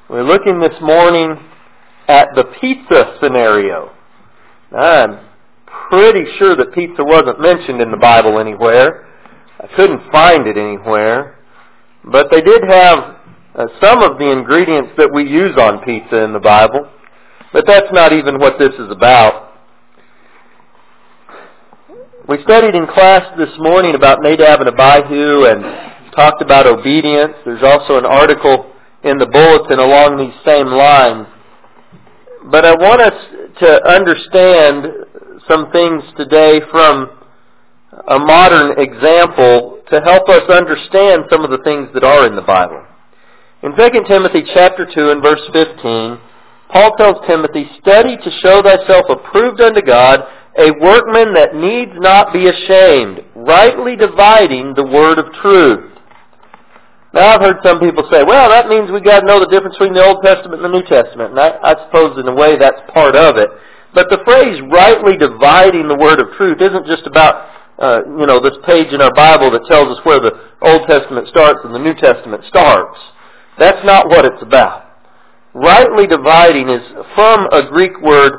We're looking this morning at the pizza scenario. Now, I'm pretty sure that pizza wasn't mentioned in the Bible anywhere. I couldn't find it anywhere. But they did have some of the ingredients that we use on pizza in the Bible. But that's not even what this is about. We studied in class this morning about Nadab and Abihu and talked about obedience. There's also an article in the bulletin along these same lines. But I want us to understand some things today from a modern example to help us understand some of the things that are in the Bible. In 2 Timothy chapter 2 and verse 15, Paul tells Timothy, "Study to show thyself approved unto God, a workman that needs not be ashamed, rightly dividing the word of truth." Now, I've heard some people say, well, that means we've got to know the difference between the Old Testament and the New Testament. And I suppose in a way that's part of it. But the phrase rightly dividing the word of truth isn't just about, this page in our Bible that tells us where the Old Testament starts and the New Testament starts. That's not what it's about. Rightly dividing is from a Greek word,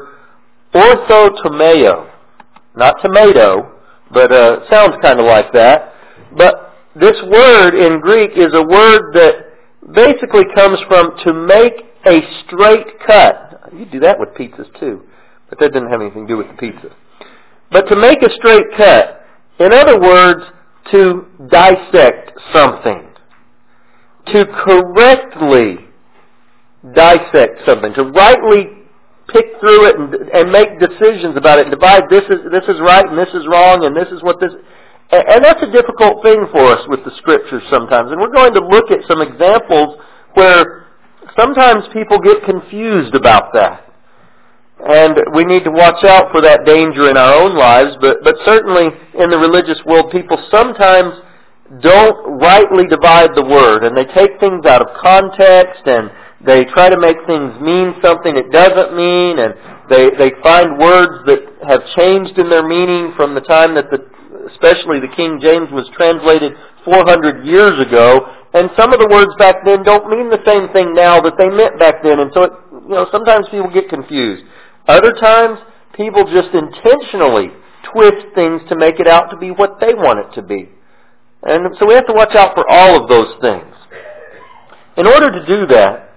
orthotomeo. Not tomato, but sounds kind of like that. But this word in Greek is a word that basically comes from to make a straight cut. You do that with pizzas too, but that didn't have anything to do with the pizza. But to make a straight cut, in other words, to dissect something. To correctly dissect something. To rightly pick through it and make decisions about it. Divide, this is right and this is wrong and this is what this... And that's a difficult thing for us with the Scriptures sometimes. And we're going to look at some examples where sometimes people get confused about that. And we need to watch out for that danger in our own lives. But certainly in the religious world, people sometimes don't rightly divide the Word. And they take things out of context and they try to make things mean something it doesn't mean. And they find words that have changed in their meaning from the time that especially the King James was translated 400 years ago, and some of the words back then don't mean the same thing now that they meant back then, and so sometimes people get confused. Other times, people just intentionally twist things to make it out to be what they want it to be. And so we have to watch out for all of those things. In order to do that,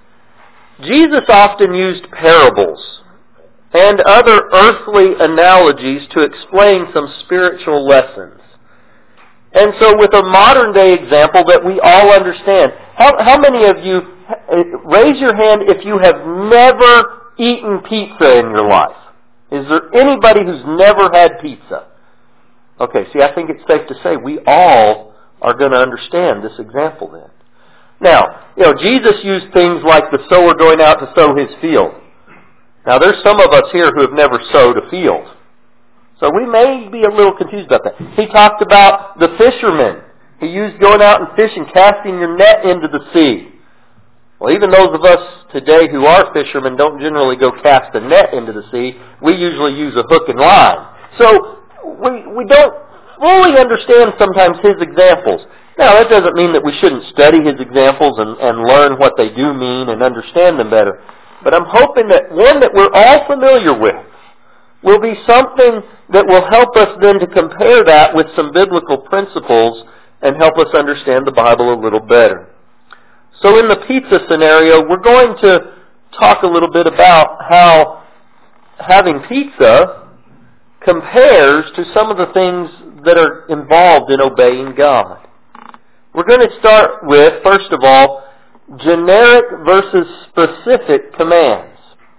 Jesus often used parables and other earthly analogies to explain some spiritual lessons. And so with a modern day example that we all understand, how many of you, raise your hand if you have never eaten pizza in your life? Is there anybody who's never had pizza? Okay, see, I think it's safe to say we all are going to understand this example then. Now, Jesus used things like the sower going out to sow his field. Now, there's some of us here who have never sowed a field. So we may be a little confused about that. He talked about the fishermen. He used going out and fishing, casting your net into the sea. Well, even those of us today who are fishermen don't generally go cast a net into the sea. We usually use a hook and line. So we don't fully understand sometimes his examples. Now, that doesn't mean that we shouldn't study his examples and learn what they do mean and understand them better. But I'm hoping that one that we're all familiar with will be something that will help us then to compare that with some biblical principles and help us understand the Bible a little better. So in the pizza scenario, we're going to talk a little bit about how having pizza compares to some of the things that are involved in obeying God. We're going to start with, first of all, generic versus specific commands.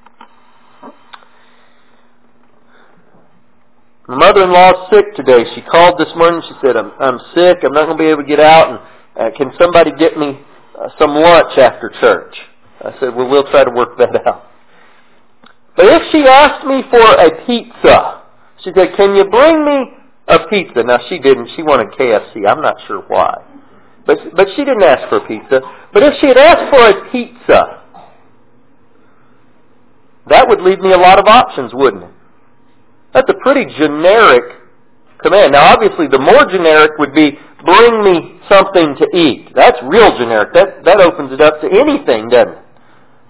My mother-in-law is sick today. She called this morning. She said, I'm sick. I'm not going to be able to get out. And can somebody get me some lunch after church? I said, well, we'll try to work that out. But if she asked me for a pizza, she said, can you bring me a pizza? Now, she didn't. She wanted KFC. I'm not sure why. But she didn't ask for a pizza. But if she had asked for a pizza, that would leave me a lot of options, wouldn't it? That's a pretty generic command. Now, obviously, the more generic would be, bring me something to eat. That's real generic. That opens it up to anything, doesn't it?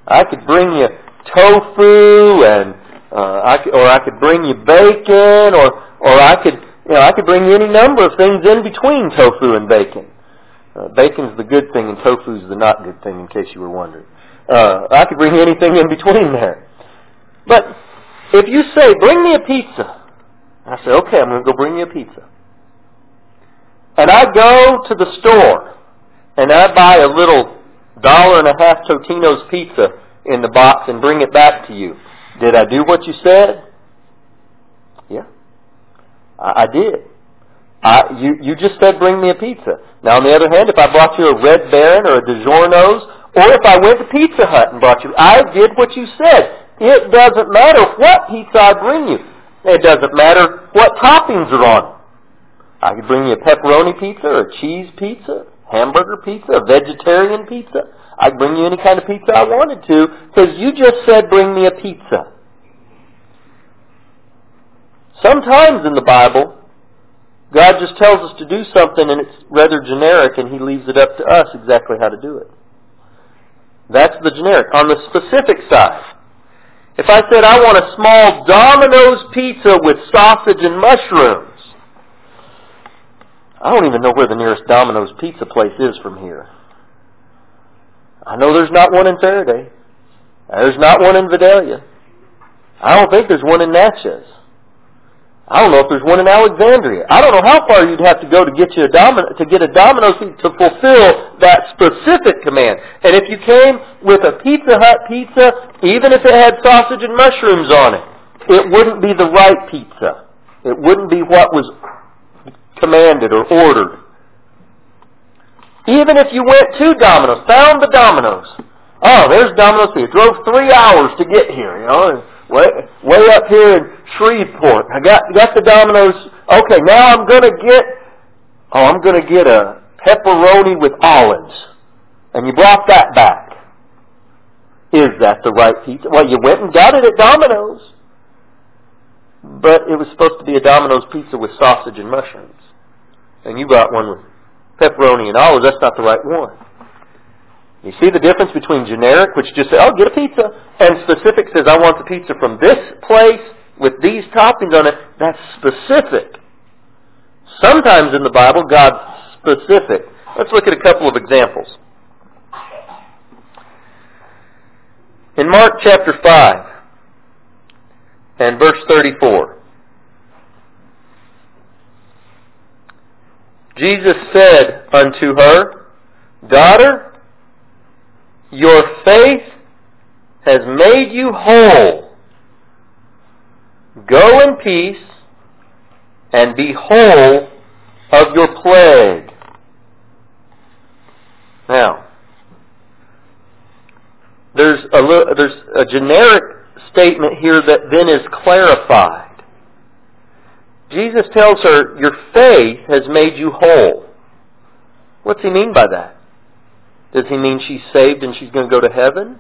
I could bring you tofu, and I could bring you bacon, or I could bring you any number of things in between tofu and bacon. Bacon's the good thing, and tofu's the not good thing, in case you were wondering. I could bring you anything in between there. But if you say, bring me a pizza, I say, okay, I'm going to go bring you a pizza. And I go to the store, and I buy a little $1.50 Totino's pizza in the box and bring it back to you. Did I do what you said? Yeah, I did. You just said, bring me a pizza. Now, on the other hand, if I brought you a Red Baron or a DiGiorno's, or if I went to Pizza Hut and brought you, I did what you said. It doesn't matter what pizza I bring you. It doesn't matter what toppings are on it. I could bring you a pepperoni pizza, or a cheese pizza, hamburger pizza, a vegetarian pizza. I could bring you any kind of pizza I wanted to, because you just said, bring me a pizza. Sometimes in the Bible, God just tells us to do something and it's rather generic, and He leaves it up to us exactly how to do it. That's the generic. On the specific side, if I said I want a small Domino's pizza with sausage and mushrooms, I don't even know where the nearest Domino's pizza place is from here. I know there's not one in Faraday. There's not one in Vidalia. I don't think there's one in Natchez. I don't know if there's one in Alexandria. I don't know how far you'd have to go to get a Domino's to fulfill that specific command. And if you came with a Pizza Hut pizza, even if it had sausage and mushrooms on it, it wouldn't be the right pizza. It wouldn't be what was commanded or ordered. Even if you went to Domino's, found the Domino's. Oh, there's Domino's here. Drove 3 hours to get here, way up here in Shreveport. I got the Domino's. Okay, now I'm going to get a pepperoni with olives. And you brought that back. Is that the right pizza? Well, you went and got it at Domino's. But it was supposed to be a Domino's pizza with sausage and mushrooms. And you got one with pepperoni and olives. That's not the right one. You see the difference between generic, which just says, oh, get a pizza, and specific says, I want the pizza from this place with these toppings on it. That's specific. Sometimes in the Bible, God's specific. Let's look at a couple of examples. In Mark chapter 5 and verse 34, Jesus said unto her, Daughter, your faith has made you whole. Go in peace and be whole of your plague. Now, there's a generic statement here that then is clarified. Jesus tells her, your faith has made you whole. What's He mean by that? Does He mean she's saved and she's going to go to heaven?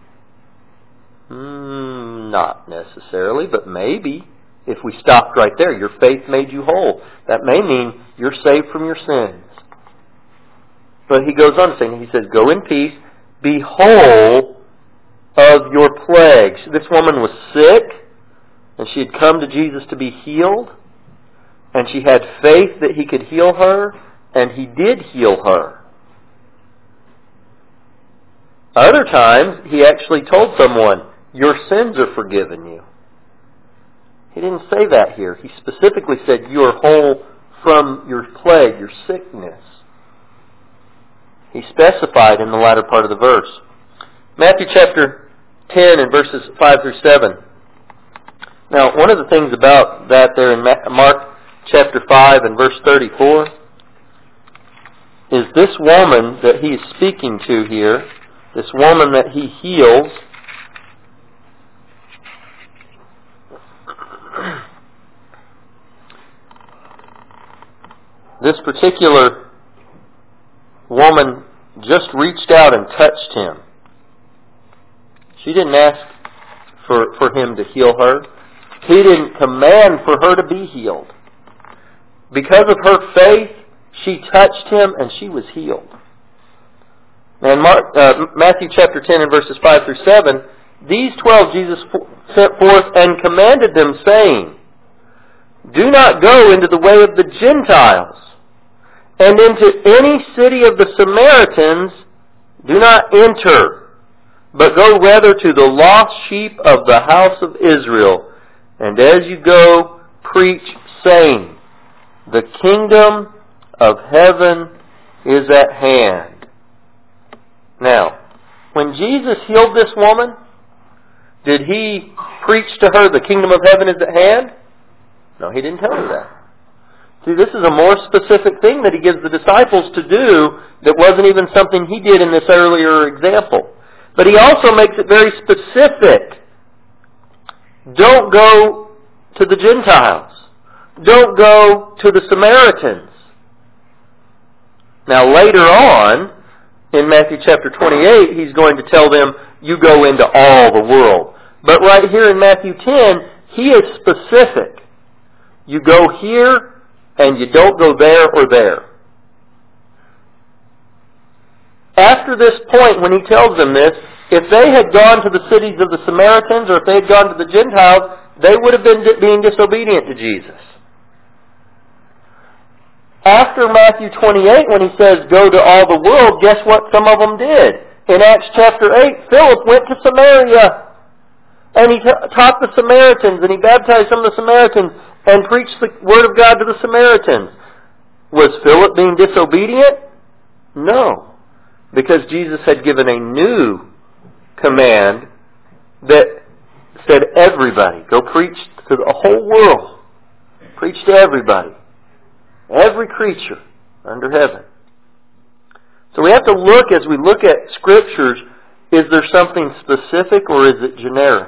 Not necessarily, but maybe. If we stopped right there, your faith made you whole. That may mean you're saved from your sins. But He goes on to say, He says, go in peace, be whole of your plague. This woman was sick, and she had come to Jesus to be healed, and she had faith that He could heal her, and He did heal her. Other times, He actually told someone, your sins are forgiven you. He didn't say that here. He specifically said, you are whole from your plague, your sickness. He specified in the latter part of the verse. Matthew chapter 10 and verses 5 through 7. Now, one of the things about that there in Mark chapter 5 and verse 34 is this woman that He is speaking to here, this woman that He heals, this particular woman just reached out and touched Him. She didn't ask for Him to heal her. He didn't command for her to be healed. Because of her faith, she touched Him and she was healed. And Matthew chapter 10 and verses 5 through 7, these 12 Jesus sent forth and commanded them, saying, do not go into the way of the Gentiles, and into any city of the Samaritans do not enter, but go rather to the lost sheep of the house of Israel. And as you go, preach, saying, the kingdom of heaven is at hand. Now, when Jesus healed this woman, did He preach to her, the kingdom of heaven is at hand? No, He didn't tell her that. See, this is a more specific thing that He gives the disciples to do that wasn't even something He did in this earlier example. But He also makes it very specific. Don't go to the Gentiles. Don't go to the Samaritans. Now later on, in Matthew chapter 28, He's going to tell them, you go into all the world. But right here in Matthew 10, He is specific. You go here, and you don't go there or there. After this point, when He tells them this, if they had gone to the cities of the Samaritans, or if they had gone to the Gentiles, they would have been being disobedient to Jesus. After Matthew 28, when He says, go to all the world, guess what some of them did? In Acts chapter 8, Philip went to Samaria. And he taught the Samaritans, and he baptized some of the Samaritans, and preached the Word of God to the Samaritans. Was Philip being disobedient? No. Because Jesus had given a new command that said, everybody, go preach to the whole world. Preach to everybody. Every creature under heaven. So we have to look, as we look at Scriptures, is there something specific or is it generic?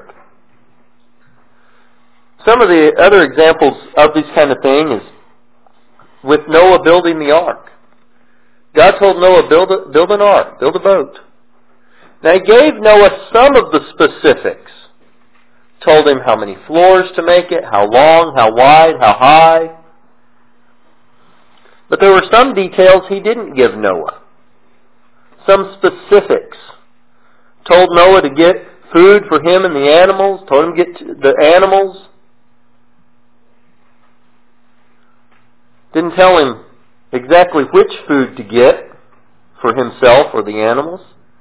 Some of the other examples of this kind of thing is with Noah building the ark. God told Noah, build an ark, build a boat. Now He gave Noah some of the specifics. Told him how many floors to make it, how long, how wide, how high. But there were some details He didn't give Noah. Some specifics. Told Noah to get food for him and the animals. Told him to get the animals. Didn't tell him exactly which food to get for himself or the animals.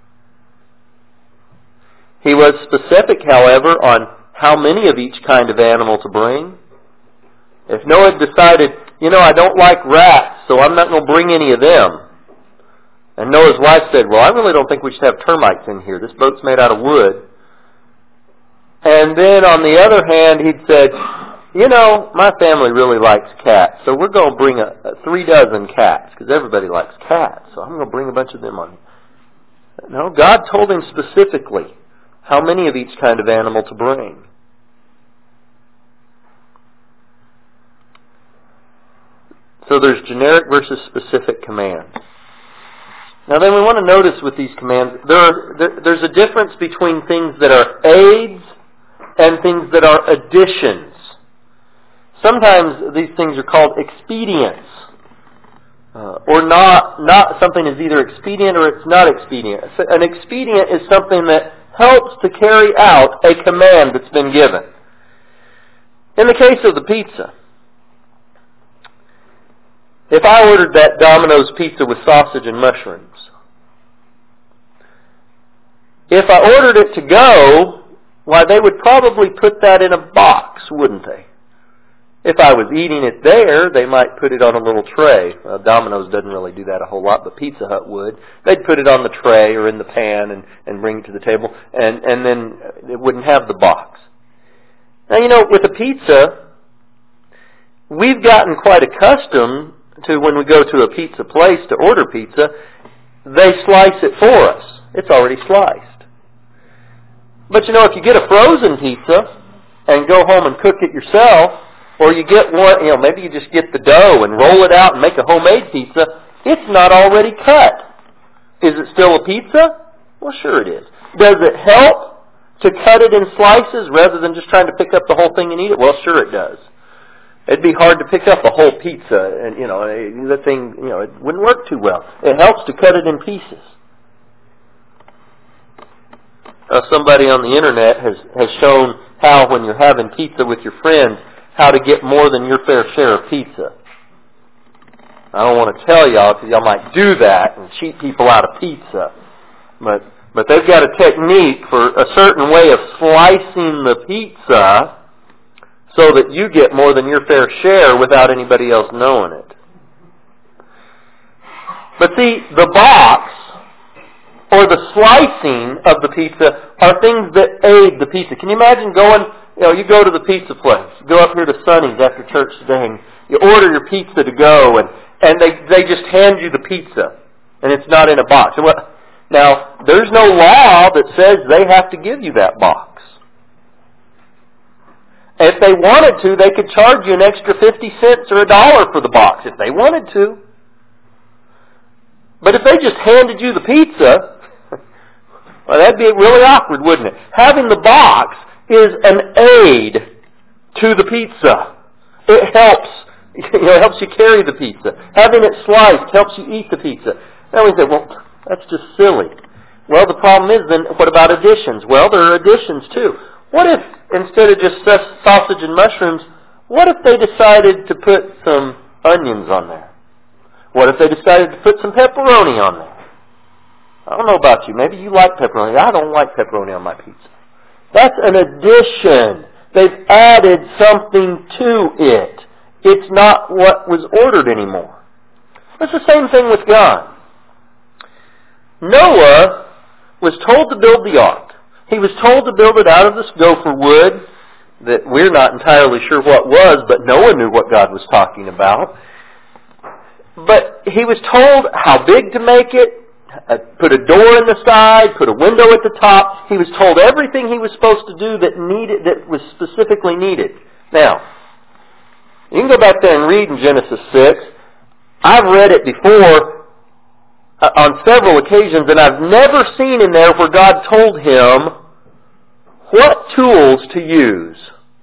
He was specific, however, on how many of each kind of animal to bring. If Noah had decided, I don't like rats, so I'm not going to bring any of them. And Noah's wife said, well, I really don't think we should have termites in here. This boat's made out of wood. And then on the other hand, he'd said, my family really likes cats, so we're going to bring 36 cats, because everybody likes cats, so I'm going to bring a bunch of them on. No, God told him specifically how many of each kind of animal to bring. So there's generic versus specific commands. Now then we want to notice with these commands, there's a difference between things that are aids and things that are additions. Sometimes these things are called expedients. Or not something is either expedient or it's not expedient. An expedient is something that helps to carry out a command that's been given. In the case of the pizza, if I ordered that Domino's pizza with sausage and mushrooms, if I ordered it to go, why, they would probably put that in a box, wouldn't they? If I was eating it there, they might put it on a little tray. Domino's doesn't really do that a whole lot, but Pizza Hut would. They'd put it on the tray or in the pan and bring it to the table, and then it wouldn't have the box. Now, with a pizza, we've gotten quite accustomed to when we go to a pizza place to order pizza, they slice it for us. It's already sliced. But if you get a frozen pizza and go home and cook it yourself, or you get one, maybe you just get the dough and roll it out and make a homemade pizza, it's not already cut. Is it still a pizza? Well, sure it is. Does it help to cut it in slices rather than just trying to pick up the whole thing and eat it? Well, sure it does. It'd be hard to pick up a whole pizza and, the thing, it wouldn't work too well. It helps to cut it in pieces. somebody on the internet has shown how, when you're having pizza with your friends, how to get more than your fair share of pizza. I don't want to tell y'all, because y'all might do that and cheat people out of pizza. But they've got a technique for a certain way of slicing the pizza so that you get more than your fair share without anybody else knowing it. But see, the box or the slicing of the pizza are things that aid the pizza. Can you imagine going, you go to the pizza place, go up here to Sonny's after church today, and you order your pizza to go, and they just hand you the pizza, and it's not in a box. Now, there's no law that says they have to give you that box. If they wanted to, they could charge you an extra 50 cents or $1 for the box if they wanted to. But if they just handed you the pizza, well, that'd be really awkward, wouldn't it? Having the box is an aid to the pizza. It helps. It helps you carry the pizza. Having it sliced helps you eat the pizza. Now we say, well, that's just silly. Well, the problem is then, what about additions? Well, there are additions too. What if, instead of just sausage and mushrooms, what if they decided to put some onions on there? What if they decided to put some pepperoni on there? I don't know about you. Maybe you like pepperoni. I don't like pepperoni on my pizza. That's an addition. They've added something to it. It's not what was ordered anymore. It's the same thing with God. Noah was told to build the ark. He was told to build it out of this gopher wood that we're not entirely sure what was, but Noah knew what God was talking about. But he was told how big to make it, put a door in the side, put a window at the top. He was told everything he was supposed to do that was specifically needed. Now, you can go back there and read in Genesis 6. I've read it before on several occasions, and I've never seen in there where God told him what tools to use.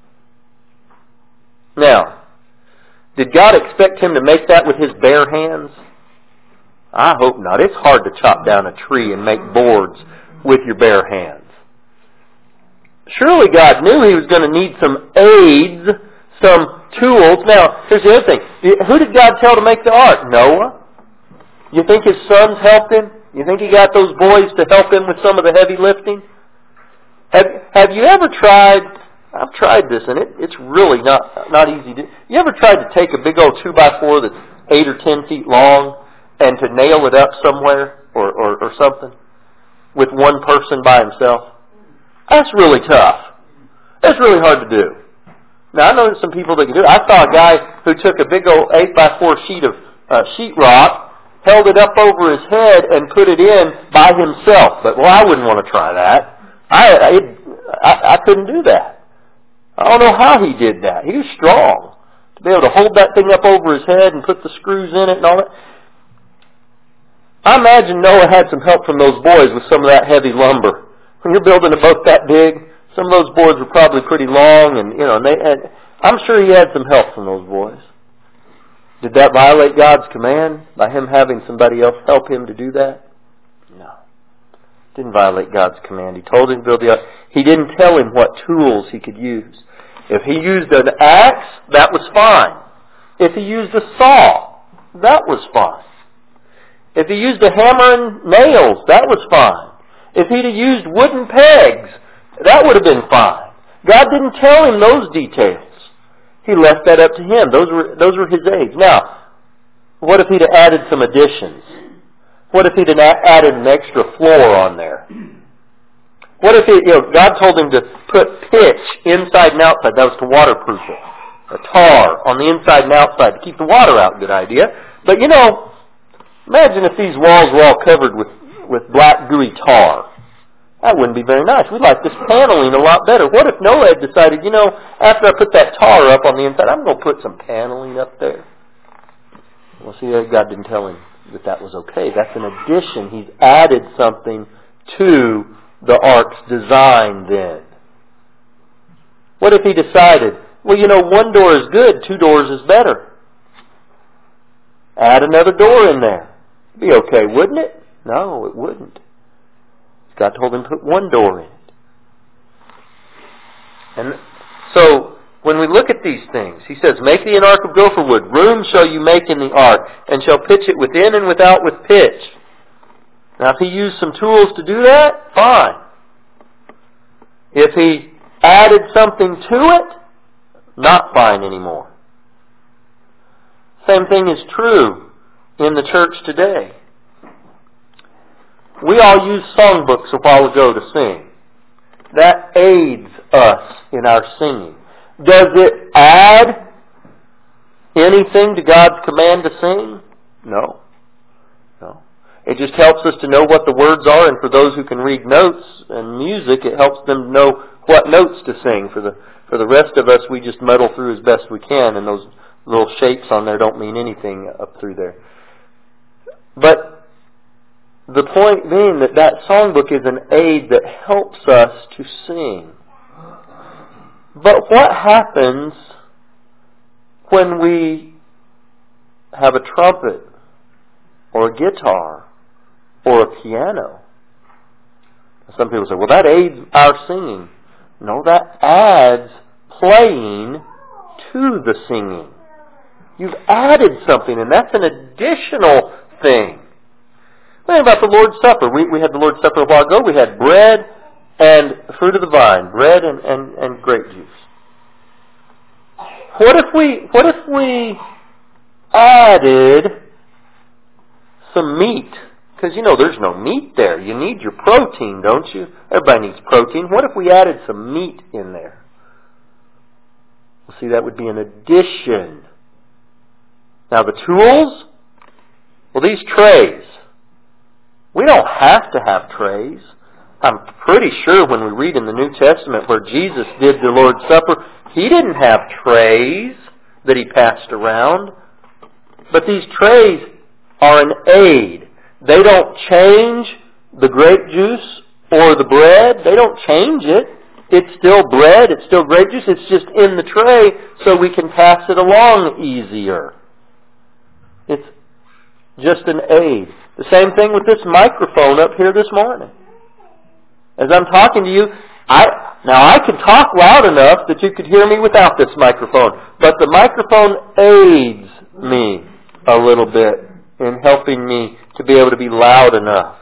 Now, did God expect him to make that with his bare hands? I hope not. It's hard to chop down a tree and make boards with your bare hands. Surely God knew he was going to need some aids, some tools. Now, here's the other thing. Who did God tell to make the ark? Noah? You think his sons helped him? You think he got those boys to help him with some of the heavy lifting? Have you ever tried... I've tried this, and it's really not easy to... You ever tried to take a big old 2x4 that's 8 or 10 feet long and to nail it up somewhere or something with one person by himself? That's really tough. That's really hard to do. Now, I know there's some people that can do it. I saw a guy who took a big old 8x4 sheet of sheetrock, held it up over his head, and put it in by himself. But, well, I wouldn't want to try that. I couldn't do that. I don't know how he did that. He was strong. To be able to hold that thing up over his head and put the screws in it and all that. I imagine Noah had some help from those boys with some of that heavy lumber. When you're building a boat that big, some of those boards were probably pretty long, and I'm sure he had some help from those boys. Did that violate God's command by him having somebody else help him to do that? No. Didn't violate God's command. He told him to build the ark. He didn't tell him what tools he could use. If he used an axe, that was fine. If he used a saw, that was fine. If he used a hammer and nails, that was fine. If he'd have used wooden pegs, that would have been fine. God didn't tell him those details. He left that up to him. Those were his aids. Now, what if he'd have added some additions? What if he'd have added an extra floor on there? What if God told him to put pitch inside and outside? That was to waterproof it. A tar on the inside and outside to keep the water out. Good idea. But imagine if these walls were all covered with black gooey tar. That wouldn't be very nice. We'd like this paneling a lot better. What if Noah had decided, after I put that tar up on the inside, I'm going to put some paneling up there? Well, see, God didn't tell him that was okay. That's an addition. He's added something to the ark's design then. What if he decided, well, one door is good, 2 doors is better. Add another door in there. It'd be okay, wouldn't it? No, it wouldn't. God told him to put 1 door in it. And so, when we look at these things, he says, make thee an ark of gopher wood. Room shall you make in the ark, and shall pitch it within and without with pitch. Now, if he used some tools to do that, fine. If he added something to it, not fine anymore. Same thing is true in the church today. We all used songbooks a while ago to sing. That aids us in our singing. Does it add anything to God's command to sing? No. No. It just helps us to know what the words are, and for those who can read notes and music, it helps them know what notes to sing. For the rest of us, we just muddle through as best we can, and those little shapes on there don't mean anything up through there. But the point being that songbook is an aid that helps us to sing. But what happens when we have a trumpet or a guitar or a piano? Some people say, well, that aids our singing. No, that adds playing to the singing. You've added something, and that's an additional thing. Think about the Lord's Supper. We had the Lord's Supper a while ago. We had bread and fruit of the vine, bread and grape juice. What if we added some meat? Because there's no meat there. You need your protein, don't you? Everybody needs protein. What if we added some meat in there? Well, see, that would be an addition. Now the tools, well, these trays. We don't have to have trays. I'm pretty sure when we read in the New Testament where Jesus did the Lord's Supper, He didn't have trays that He passed around. But these trays are an aid. They don't change the grape juice or the bread. They don't change it. It's still bread. It's still grape juice. It's just in the tray so we can pass it along easier. It's just an aid. The same thing with this microphone up here this morning. As I'm talking to you, I can talk loud enough that you could hear me without this microphone. But the microphone aids me a little bit in helping me to be able to be loud enough.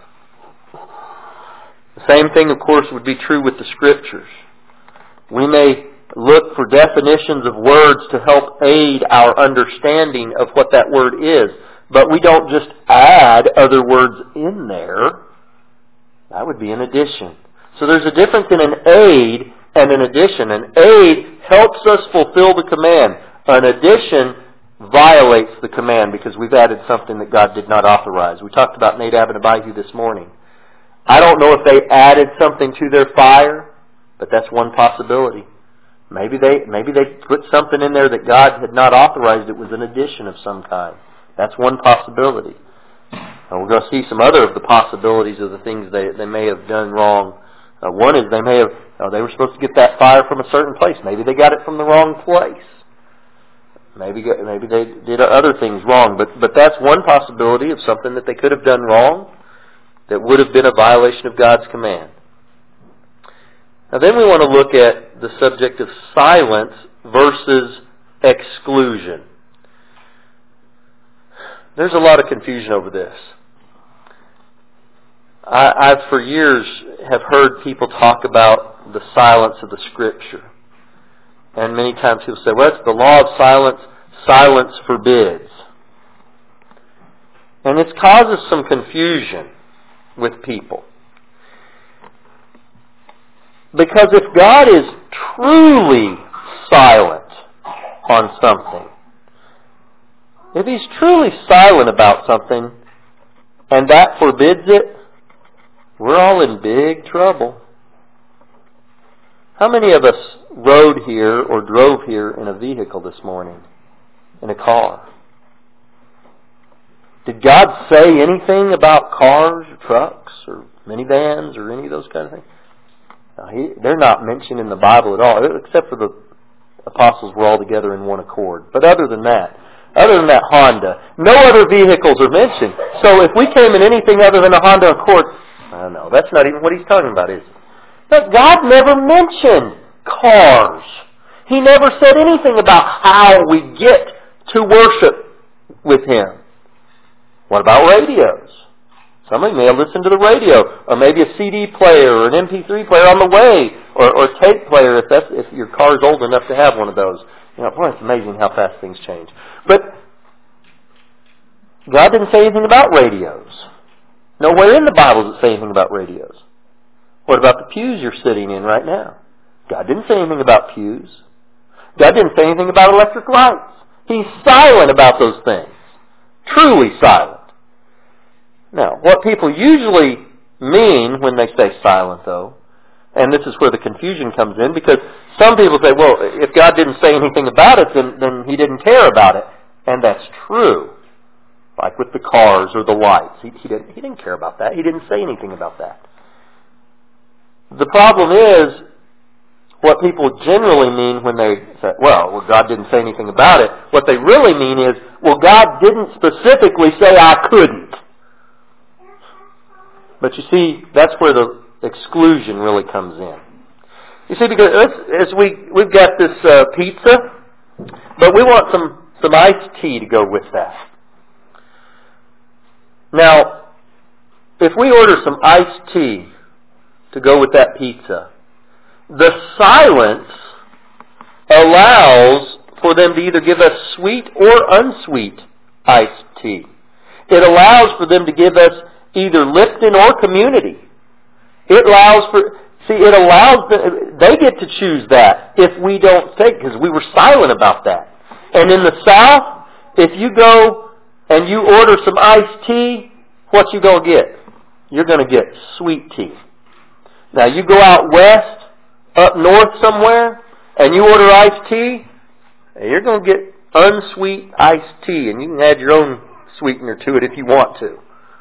The same thing, of course, would be true with the Scriptures. We may look for definitions of words to help aid our understanding of what that word is. But we don't just add other words in there. That would be an addition. So there's a difference in an aid and an addition. An aid helps us fulfill the command. An addition violates the command because we've added something that God did not authorize. We talked about Nadab and Abihu this morning. I don't know if they added something to their fire, but that's one possibility. Maybe they put something in there that God had not authorized. It was an addition of some kind. That's one possibility. And we're going to see some other of the possibilities of the things they may have done wrong. One is they were supposed to get that fire from a certain place. Maybe they got it from the wrong place. Maybe they did other things wrong. But that's one possibility of something that they could have done wrong that would have been a violation of God's command. Now then we want to look at the subject of silence versus exclusion. There's a lot of confusion over this. I've for years have heard people talk about the silence of the Scripture. And many times people say, well, it's the law of silence. Silence forbids. And it causes some confusion with people. Because if God is truly silent on something, if He's truly silent about something, and that forbids it, we're all in big trouble. How many of us rode here or drove here in a vehicle this morning? In a car? Did God say anything about cars or trucks or minivans or any of those kind of things? They're not mentioned in the Bible at all, except for the apostles were all together in one accord. But other than that, Honda, no other vehicles are mentioned. So if we came in anything other than a Honda Accord, I don't know, that's not even what he's talking about, is it? But God never mentioned cars. He never said anything about how we get to worship with Him. What about radios? Somebody may have listened to the radio, or maybe a CD player, or an MP3 player on the way, or tape player if your car is old enough to have one of those. Boy, it's amazing how fast things change. But God didn't say anything about radios. Nowhere in the Bible does it say anything about radios. What about the pews you're sitting in right now? God didn't say anything about pews. God didn't say anything about electric lights. He's silent about those things. Truly silent. Now, what people usually mean when they say silent, though, and this is where the confusion comes in, because some people say, well, if God didn't say anything about it, then He didn't care about it. And that's true. Like with the cars or the lights. He didn't care about that. He didn't say anything about that. The problem is, what people generally mean when they say, well, God didn't say anything about it, what they really mean is, well, God didn't specifically say I couldn't. But you see, that's where the exclusion really comes in. You see, because we've got this pizza, but we want some iced tea to go with that. Now, if we order some iced tea to go with that pizza, the silence allows for them to either give us sweet or unsweet iced tea. It allows for them to give us either Lipton or Community. They get to choose that if we don't say, because we were silent about that. And in the South, if you go and you order some iced tea, what you going to get? You're going to get sweet tea. Now you go out west, up north somewhere, and you order iced tea, and you're going to get unsweet iced tea, and you can add your own sweetener to it if you want to.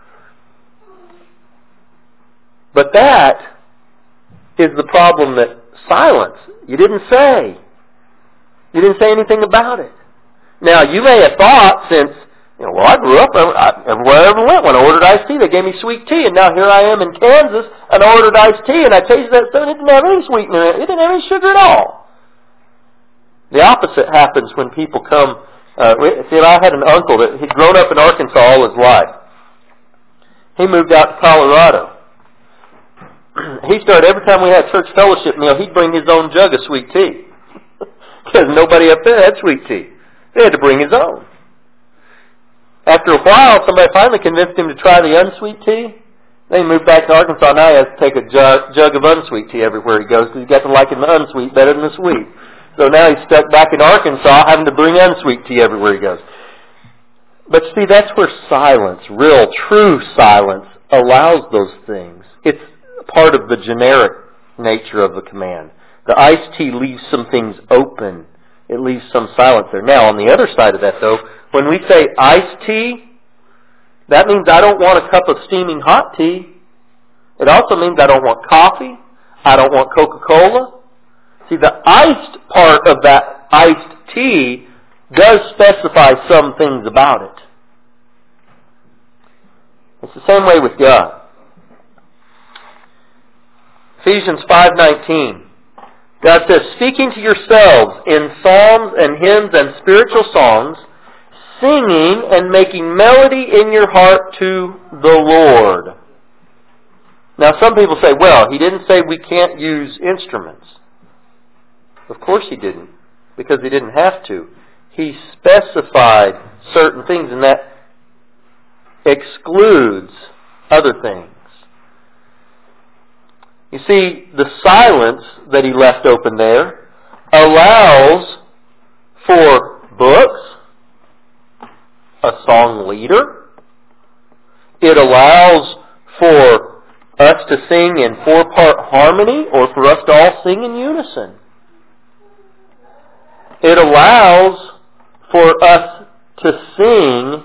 But that is the problem, that silence. You didn't say anything about it. Now, you may have thought, since, I grew up, everywhere I ever went, when I ordered iced tea, they gave me sweet tea, and now here I am in Kansas, and I ordered iced tea, and I tasted that stuff, and it didn't have any sweetener in it. It didn't have any sugar at all. The opposite happens when people come. I had an uncle that he'd grown up in Arkansas all his life. He moved out to Colorado. He started, every time we had church fellowship meal, he'd bring his own jug of sweet tea. Because nobody up there had sweet tea. They had to bring his own. After a while, somebody finally convinced him to try the unsweet tea. Then he moved back to Arkansas. Now he has to take a jug of unsweet tea everywhere he goes, because he's got to liking the unsweet better than the sweet. So now he's stuck back in Arkansas having to bring unsweet tea everywhere he goes. But see, that's where silence, real, true silence, allows those things. It's part of the generic nature of the command. The iced tea leaves some things open. It leaves some silence there. Now, on the other side of that, though, when we say iced tea, that means I don't want a cup of steaming hot tea. It also means I don't want coffee. I don't want Coca-Cola. See, the iced part of that iced tea does specify some things about it. It's the same way with God. Ephesians 5:19. God says, speaking to yourselves in psalms and hymns and spiritual songs, singing and making melody in your heart to the Lord. Now some people say, well, He didn't say we can't use instruments. Of course He didn't, because He didn't have to. He specified certain things, and that excludes other things. You see, the silence that He left open there allows for books, a song leader. It allows for us to sing in 4-part harmony, or for us to all sing in unison. It allows for us to sing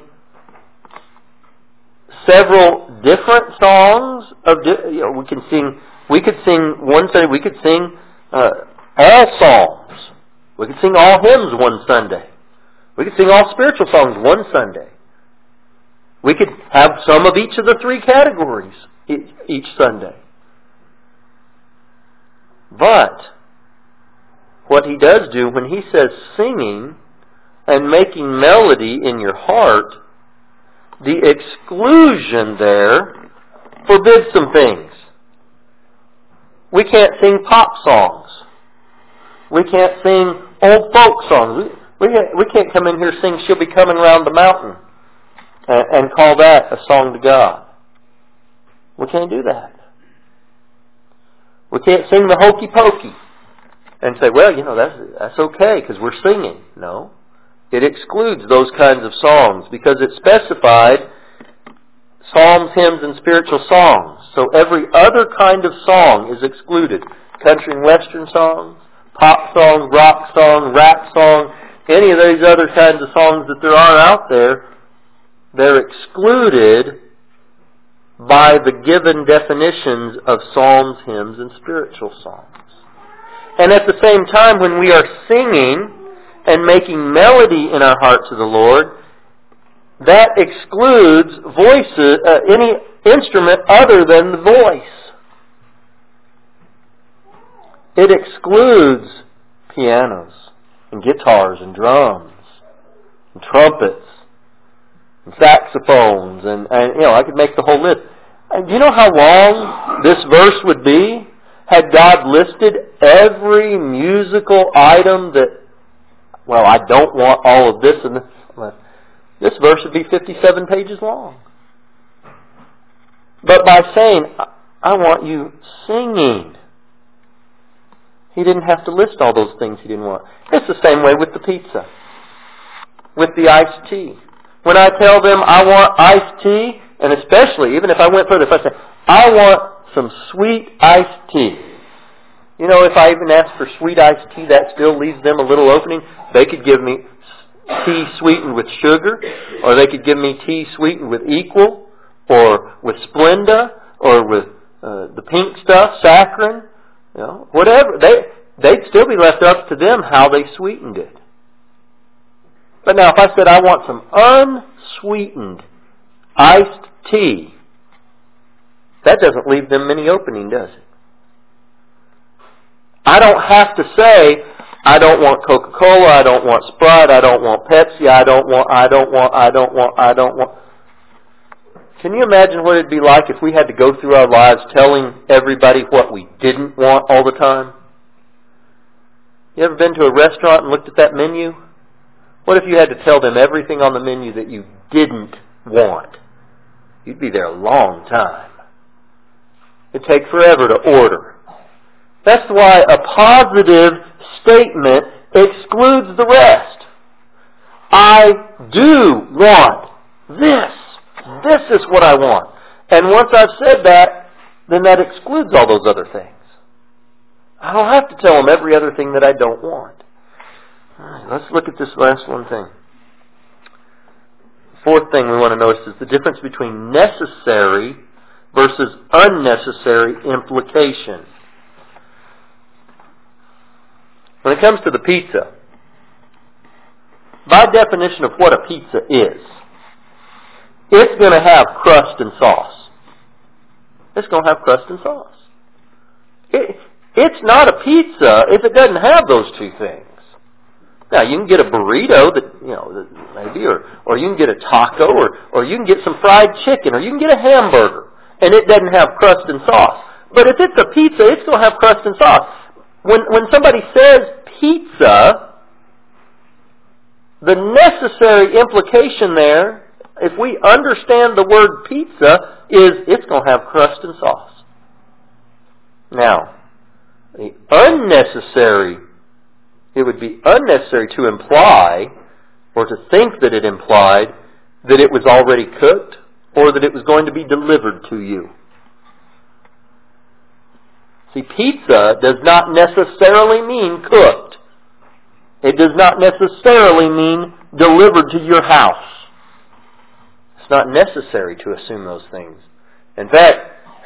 several different songs. We could sing one Sunday. We could sing all psalms. We could sing all hymns one Sunday. We could sing all spiritual songs one Sunday. We could have some of each of the 3 categories each Sunday. But what He does do when He says singing and making melody in your heart, the exclusion there forbids some things. We can't sing pop songs. We can't sing old folk songs. We can't come in here and sing She'll Be Coming Round the Mountain and call that a song to God. We can't do that. We can't sing the Hokey Pokey and say, well, that's okay because we're singing. No. It excludes those kinds of songs because it's specified psalms, hymns, and spiritual songs. So every other kind of song is excluded. Country and western songs, pop songs, rock song, rap song, any of these other kinds of songs that there are out there, they're excluded by the given definitions of psalms, hymns, and spiritual songs. And at the same time, when we are singing and making melody in our heart to the Lord, that excludes voices, any instrument other than the voice. It excludes pianos and guitars and drums and trumpets and saxophones and I could make the whole list. And do you know how long this verse would be had God listed every musical item that, well, I don't want all of this and this. This verse would be 57 pages long. But by saying, I want you singing, He didn't have to list all those things He didn't want. It's the same way with the pizza, with the iced tea. When I tell them I want iced tea, and especially, even if I went further, if I say, I want some sweet iced tea. If I even ask for sweet iced tea, that still leaves them a little opening. They could give me tea sweetened with sugar, or they could give me tea sweetened with Equal, or with Splenda, or with the pink stuff, saccharin, whatever. They'd still be left up to them how they sweetened it. But now if I said I want some unsweetened iced tea, that doesn't leave them many opening, does it? I don't have to say, I don't want Coca-Cola, I don't want Sprite, I don't want Pepsi, I don't want. Can you imagine what it'd be like if we had to go through our lives telling everybody what we didn't want all the time? You ever been to a restaurant and looked at that menu? What if you had to tell them everything on the menu that you didn't want? You'd be there a long time. It'd take forever to order. That's why a positive statement excludes the rest. I do want this. This is what I want. And once I've said that, then that excludes all those other things. I don't have to tell them every other thing that I don't want. All right, let's look at this last one thing. The fourth thing we want to notice is the difference between necessary versus unnecessary implication. When it comes to the pizza, by definition of what a pizza is, it's going to have crust and sauce. It's going to have crust and sauce. It's not a pizza if it doesn't have those two things. Now, you can get a burrito that maybe, or you can get a taco, or you can get some fried chicken, or you can get a hamburger, and it doesn't have crust and sauce. But if it's a pizza, it's going to have crust and sauce. When somebody says pizza, the necessary implication there, if we understand the word pizza, is it's going to have crust and sauce. Now, it would be unnecessary to imply, or to think that it implied, that it was already cooked, or that it was going to be delivered to you. See, pizza does not necessarily mean cooked. It does not necessarily mean delivered to your house. It's not necessary to assume those things. In fact,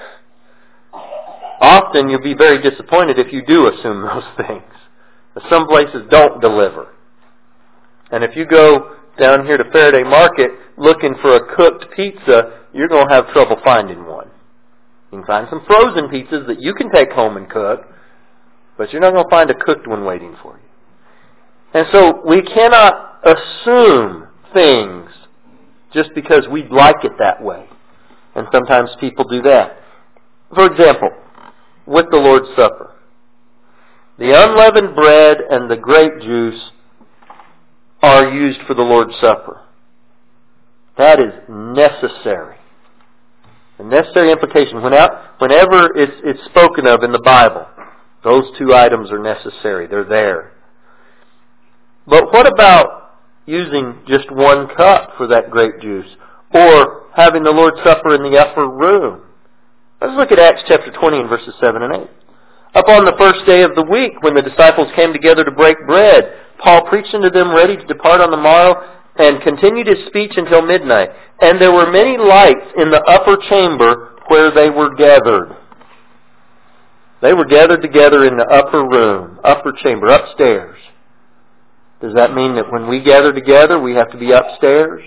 often you'll be very disappointed if you do assume those things. Some places don't deliver. And if you go down here to Faraday Market looking for a cooked pizza, you're going to have trouble finding one. You can find some frozen pizzas that you can take home and cook, but you're not going to find a cooked one waiting for you. And so we cannot assume things just because we like it that way. And sometimes people do that. For example, with the Lord's Supper, the unleavened bread and the grape juice are used for the Lord's Supper. That is necessary. A necessary implication. Whenever it's spoken of in the Bible, those two items are necessary. They're there. But what about using just one cup for that grape juice? Or having the Lord's Supper in the upper room? Let's look at Acts chapter 20 and verses 7 and 8. Upon the first day of the week, when the disciples came together to break bread, Paul preached unto them ready to depart on the morrow, and continued his speech until midnight. And there were many lights in the upper chamber where they were gathered. They were gathered together in the upper room, upper chamber, upstairs. Does that mean that when we gather together, we have to be upstairs?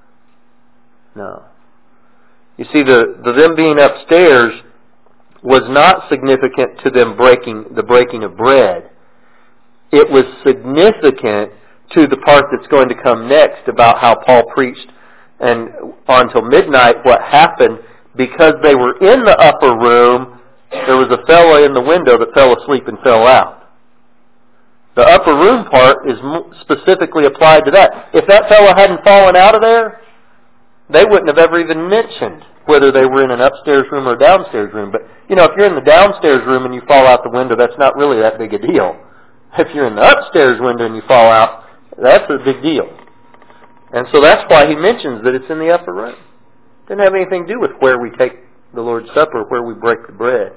No. You see, them being upstairs was not significant to them the breaking of bread. It was significant to the part that's going to come next about how Paul preached and until midnight what happened because they were in the upper room. There was a fellow in the window that fell asleep and fell out. The upper room part is specifically applied to that. If that fellow hadn't fallen out of there, they wouldn't have ever even mentioned whether they were in an upstairs room or a downstairs room. But, if you're in the downstairs room and you fall out the window, that's not really that big a deal. If you're in the upstairs window and you fall out, that's a big deal. And so that's why he mentions that it's in the upper room. It doesn't have anything to do with where we take the Lord's Supper, where we break the bread.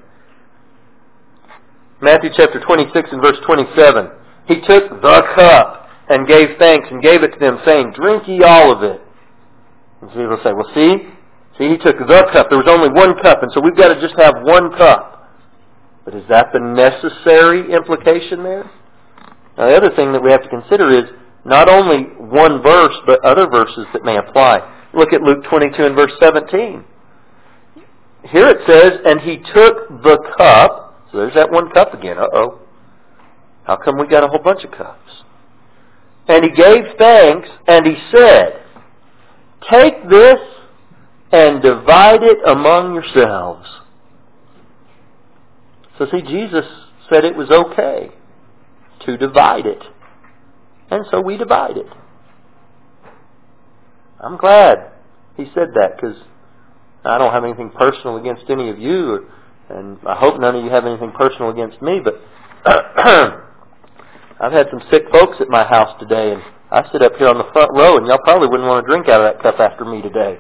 Matthew chapter 26 and verse 27. He took the cup and gave thanks and gave it to them, saying, Drink ye all of it. And so people say, well, see, he took the cup. There was only one cup, and so we've got to just have one cup. But is that the necessary implication there? Now, the other thing that we have to consider is not only one verse, but other verses that may apply. Look at Luke 22 and verse 17. Here it says, and he took the cup. So there's that one cup again. Uh-oh. How come we got a whole bunch of cups? And he gave thanks, and he said, Take this and divide it among yourselves. So see, Jesus said it was okay to divide it. And so we divide it. I'm glad he said that because I don't have anything personal against any of you, and I hope none of you have anything personal against me, but I've had some sick folks at my house today, and I sit up here on the front row, and y'all probably wouldn't want to drink out of that cup after me today.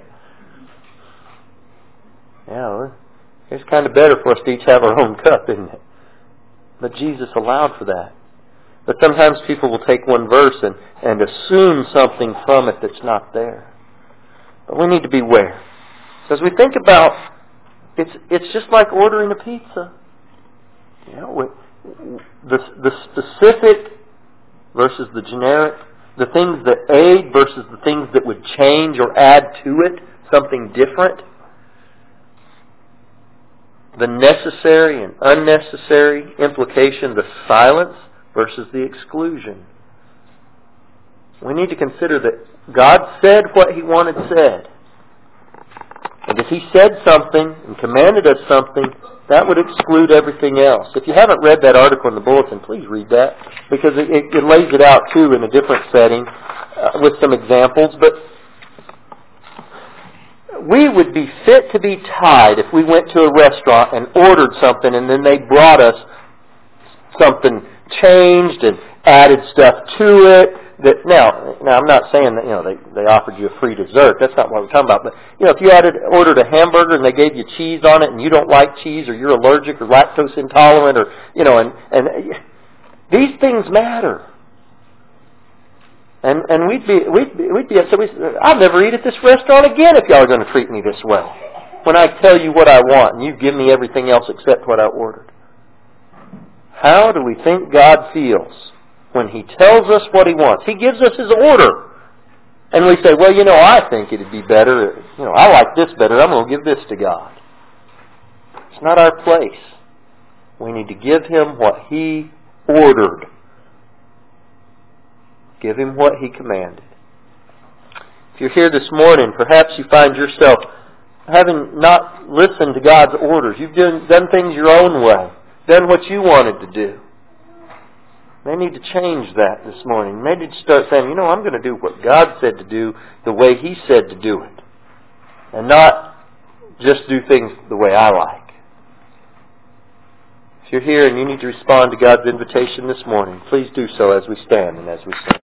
Yeah, it's kind of better for us to each have our own cup, isn't it? But Jesus allowed for that. But sometimes people will take one verse and assume something from it that's not there. But we need to beware. So as we think about, it's just like ordering a pizza. The specific versus the generic, the things that aid versus the things that would change or add to it, something different. The necessary and unnecessary implication, the silence versus the exclusion. We need to consider that God said what He wanted said. And if He said something and commanded us something, that would exclude everything else. If you haven't read that article in the bulletin, please read that, because it lays it out too in a different setting with some examples. But we would be fit to be tied if we went to a restaurant and ordered something and then they brought us something changed and added stuff to it. Now I'm not saying that they offered you a free dessert. That's not what we're talking about. But if you ordered a hamburger and they gave you cheese on it and you don't like cheese or you're allergic or lactose intolerant or and these things matter. And we'd be upset. I'll never eat at this restaurant again if y'all are going to treat me this well. When I tell you what I want and you give me everything else except what I ordered. How do we think God feels when He tells us what He wants? He gives us His order. And we say, well, I think it'd be better. I like this better. I'm going to give this to God. It's not our place. We need to give Him what He ordered. Give Him what He commanded. If you're here this morning, perhaps you find yourself having not listened to God's orders. You've done things your own way, done what you wanted to do. They need to change that this morning. They need to start saying, I'm going to do what God said to do the way He said to do it. And not just do things the way I like. If you're here and you need to respond to God's invitation this morning, please do so as we stand and as we sing.